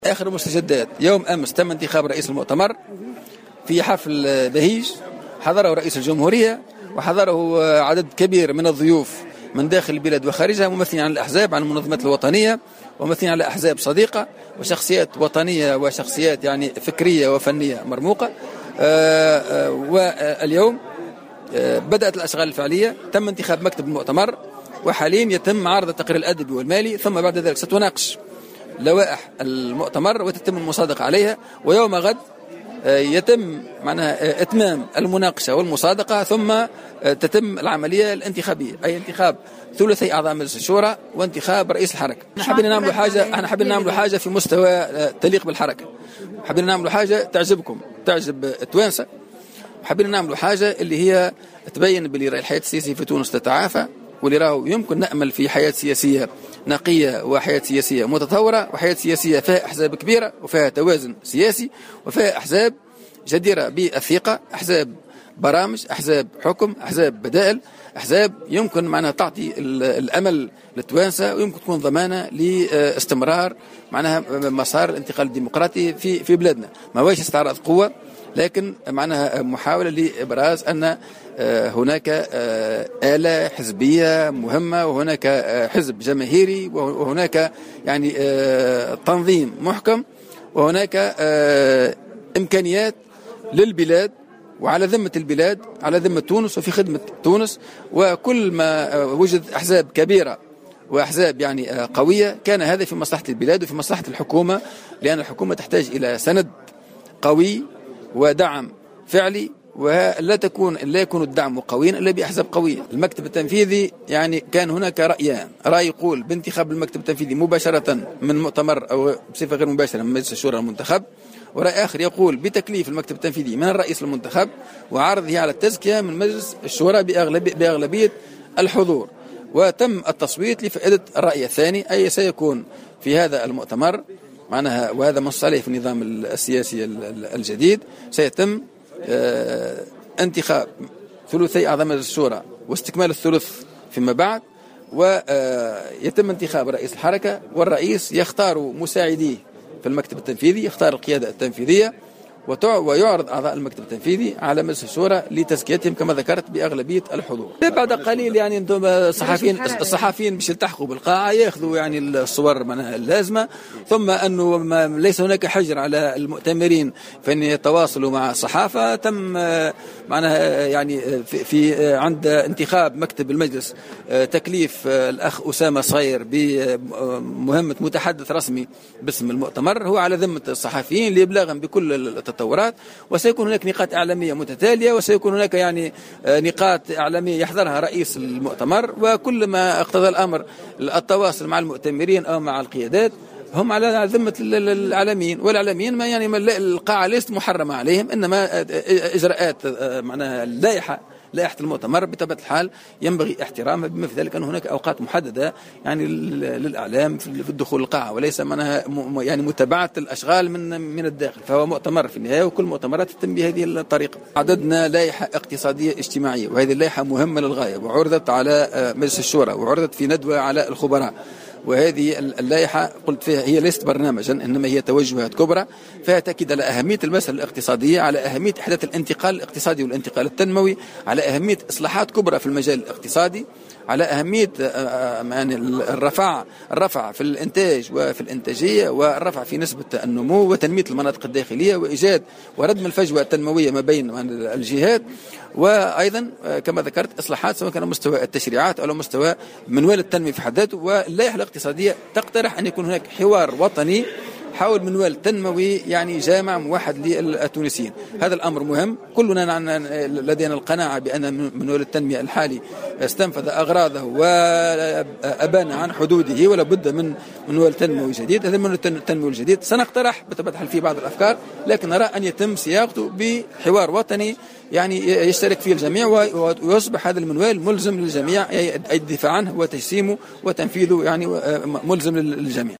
آخر المستجدات يوم أمس تم انتخاب رئيس المؤتمر في حفل بهيج حضره رئيس الجمهورية وحضره عدد كبير من الضيوف من داخل البلاد وخارجها، ممثلين عن الأحزاب، عن المنظمات الوطنية، وممثلين على أحزاب صديقة وشخصيات وطنية وشخصيات يعني فكرية وفنية مرموقة. واليوم بدأت الأشغال الفعلية، تم انتخاب مكتب المؤتمر، وحاليا يتم عرض التقرير الأدبي والمالي، ثم بعد ذلك ستناقش لوائح المؤتمر وتتم المصادقة عليها، ويوم غد يتم معناها إتمام المناقشة والمصادقة، ثم تتم العملية الانتخابية، أي انتخاب ثلثي أعضاء مجلس الشورى وانتخاب رئيس الحركة. احنا حابين نعملوا حاجة في مستوى تليق بالحركة، حابين نعملوا حاجة تعجب التوانسة، حابين نعملوا حاجة اللي هي تبين باللي الحياة السياسية في تونس تتعافى، واللي راهو يمكن نأمل في حياة سياسية نقية وحياة سياسية متطورة، وحياة سياسية فيها أحزاب كبيرة وفيها توازن سياسي وفيها أحزاب جديرة بالثقة، أحزاب برامج، أحزاب حكم، أحزاب بدائل، أحزاب يمكن معناها تعطي الأمل للتوانسة، ويمكن تكون ضمانة لاستمرار معناها مسار الانتقال الديمقراطي في بلادنا. ما هوش استعراض قوة، لكن معناها محاولة لإبراز أن هناك آلة حزبية مهمة، وهناك حزب جماهيري، وهناك يعني تنظيم محكم، وهناك إمكانيات للبلاد وعلى ذمة البلاد، على ذمة تونس وفي خدمة تونس. وكل ما وجد أحزاب كبيرة وأحزاب يعني قوية كان هذا في مصلحة البلاد وفي مصلحة الحكومة، لأن الحكومة تحتاج إلى سند قوي ودعم فعلي، ولا يكون الدعم قويا إلا بأحزاب قوية. المكتب التنفيذي يعني كان هناك رأيان، رأي يقول بانتخاب المكتب التنفيذي مباشرة من مؤتمر أو بصفة غير مباشرة من مجلس الشورى المنتخب، ورأي آخر يقول بتكليف المكتب التنفيذي من الرئيس المنتخب وعرضه على التزكية من مجلس الشورى بأغلبية الحضور. وتم التصويت لفائدة الرأي الثاني، أي سيكون في هذا المؤتمر معناها، وهذا منص عليه في النظام السياسي الجديد، سيتم انتخاب ثلثي أعضاء مجلس الشورى واستكمال الثلث فيما بعد، ويتم انتخاب رئيس الحركة، والرئيس يختار مساعديه في المكتب التنفيذي، يختار القيادة التنفيذية، ويعرض أعضاء المكتب التنفيذي على مجلس الشورى لتزكيتهم كما ذكرت بأغلبية الحضور. بعد قليل يعني انتم الصحفيين باش يلتحقوا بالقاعة، ياخذوا يعني الصور معناها اللازمة، ثم أنه ليس هناك حجر على المؤتمرين فإن يتواصلوا مع الصحافة. تم معناها يعني في عند انتخاب مكتب المجلس تكليف الأخ أسامة صغير بمهمة متحدث رسمي باسم المؤتمر، هو على ذمة الصحفيين لإبلاغهم بكل التطورات، وسيكون هناك نقاط إعلامية متتالية، وسيكون هناك يعني نقاط إعلامية يحضرها رئيس المؤتمر، وكل ما اقتضى الأمر التواصل مع المؤتمرين أو مع القيادات هم على ذمة الإعلاميين، والإعلاميين ما يعني القاعة ليست محرمة عليهم، إنما إجراءات معناها لائحة المؤتمر بطبيعة الحال ينبغي احترامها، بما في ذلك أن هناك أوقات محددة يعني للإعلام في الدخول القاعة، وليس معناها يعني متابعة الأشغال من الداخل، فهو مؤتمر في النهاية، وكل مؤتمرات تتم بهذه الطريقة. عددنا لائحة اقتصادية اجتماعية، وهذه اللائحة مهمة للغاية، وعرضت على مجلس الشورى، وعرضت في ندوة على الخبراء. وهذه اللائحة قلت فيها هي ليست برنامجا، إنما هي توجهات كبرى فيها تأكيد على أهمية المسألة الاقتصادية، على أهمية إحداث الانتقال الاقتصادي والانتقال التنموي، على أهمية إصلاحات كبرى في المجال الاقتصادي، على أهمية يعني الرفع في الإنتاج وفي الإنتاجية، والرفع في نسبة النمو، وتنمية المناطق الداخلية، وإيجاد وردم الفجوة التنموية ما بين الجهات، وأيضا كما ذكرت إصلاحات سواء كان مستوى التشريعات أو مستوى منوال التنمية في حد ذاته. واللائحة الاقتصادية تقترح أن يكون هناك حوار وطني حول منوال تنموي يعني جامع موحد للتونسيين. هذا الأمر مهم، كلنا لدينا القناعة بأن منوال التنمية الحالي استنفذ أغراضه وأبان عن حدوده، ولا بد من منوال تنموي جديد. هذا المنوال التنموي الجديد سنقترح بطبيعة الحال فيه بعض الأفكار، لكن نرى أن يتم صياغته بحوار وطني يعني يشترك فيه الجميع، ويصبح هذا المنوال ملزم للجميع، الدفاع عنه وتجسيمه وتنفيذه يعني ملزم للجميع.